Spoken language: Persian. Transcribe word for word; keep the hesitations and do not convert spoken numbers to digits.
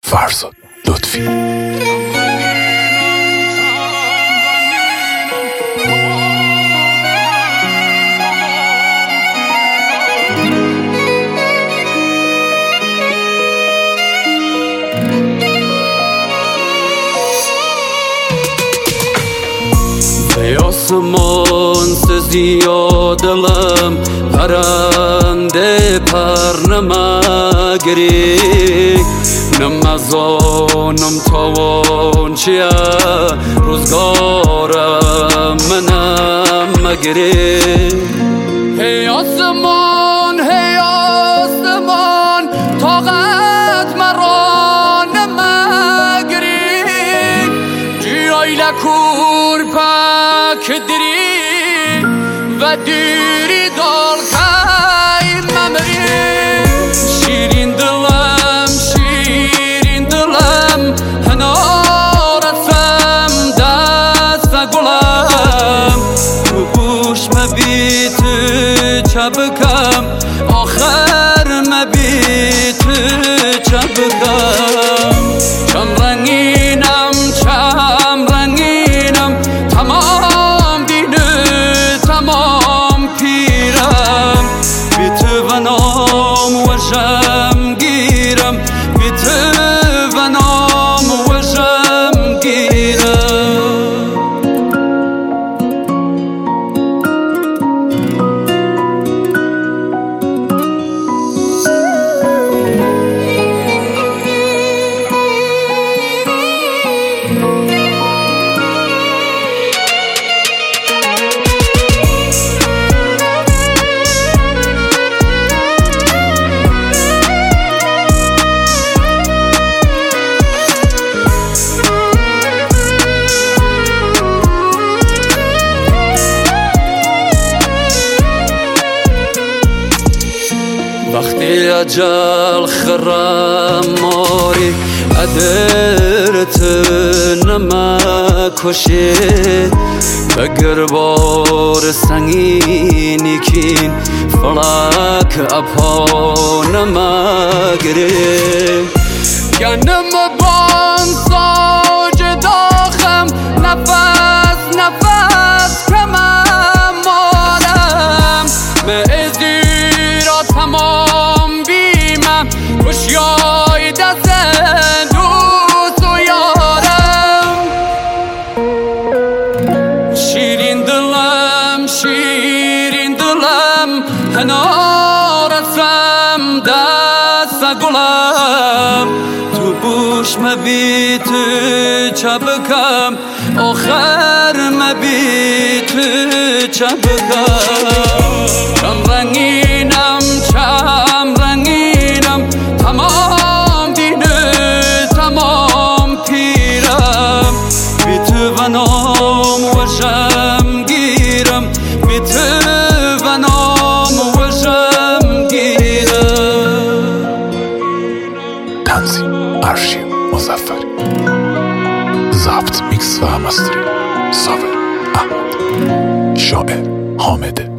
فرزاد لطفی. ای آسمان سزیا دلم پرنده پر نمگری نمزانم تاوان چیه روزگارم منم مگری. ای آسمان ای آسمان طاقت مرا نمگری جیای لکور پاک دری و دیری دال کای ممری. شیرین دلم شیرین دلم هنارتم دست گلم تو گوش مبیت چبکم آخر مبیت چبکم. چم رنگینم چم رنگینم تمام دینه تمام پیرم بی تو و نام و جم گیرم بی تو و نام و جم گیرم. وقتی اجل خرم ماری ادرت نمکشی بگر بار سنگینی کین فلک اپا نمگری. گنم بان ساج داخم نفس نفس کمم مادم به تمام بیمم کشیای دست دوست و یارم. شیرین دلم شیرین دلم هنارتم دست گلم تو گوش مبیت چبکم آخر مبیت چبکم. چم رنگینم چم رنگینم تمام دینه تمام پیرم بی تو و نام و جم گیرم بی تو و نام و جم گیرم. تنظیم ارشین مظفری، ضبط میکس و مستری ساور احمد، شاعر حامد